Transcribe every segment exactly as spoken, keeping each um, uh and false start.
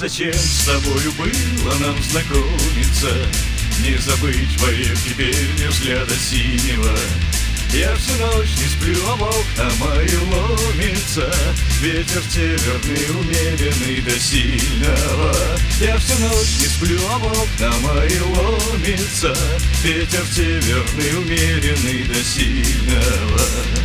зачем с тобою было нам знакомиться, не забыть вовек теперь мне взгляда синего. Я всю ночь не сплю, а в окна мои ломится ветер северный, умеренный до сильного. Я всю ночь не сплю, а в окна мои ломится ветер северный, умеренный до сильного.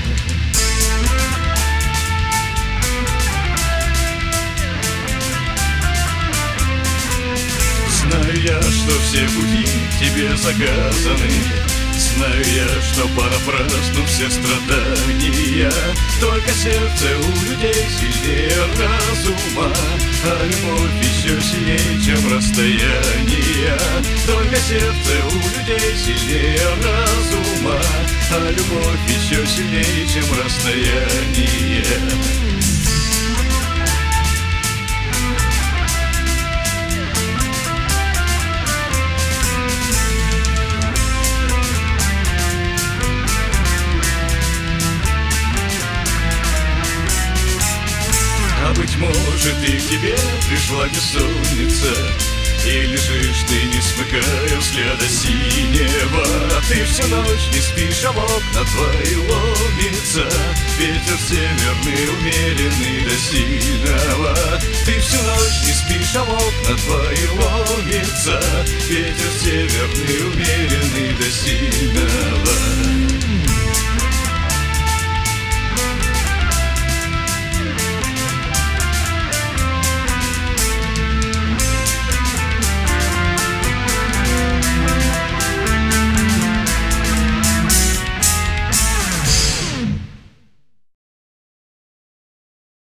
Знаю я, что все пути тебе заказаны, знаю я, что понапрасну все страдания. Только сердце у людей сильнее разума, а любовь еще сильнее, чем расстояние. Только сердце у людей сильнее разума, а любовь еще сильнее, чем расстояние. А быть может, и к тебе пришла бессонница, и лежишь ты, не смыкая взгляда синего. А ты всю ночь не спишь, а в окна твои ломится ветер северный, умеренный до сильного. Ты всю ночь не спишь, а в окна твои ломится ветер северный, умеренный до сильного.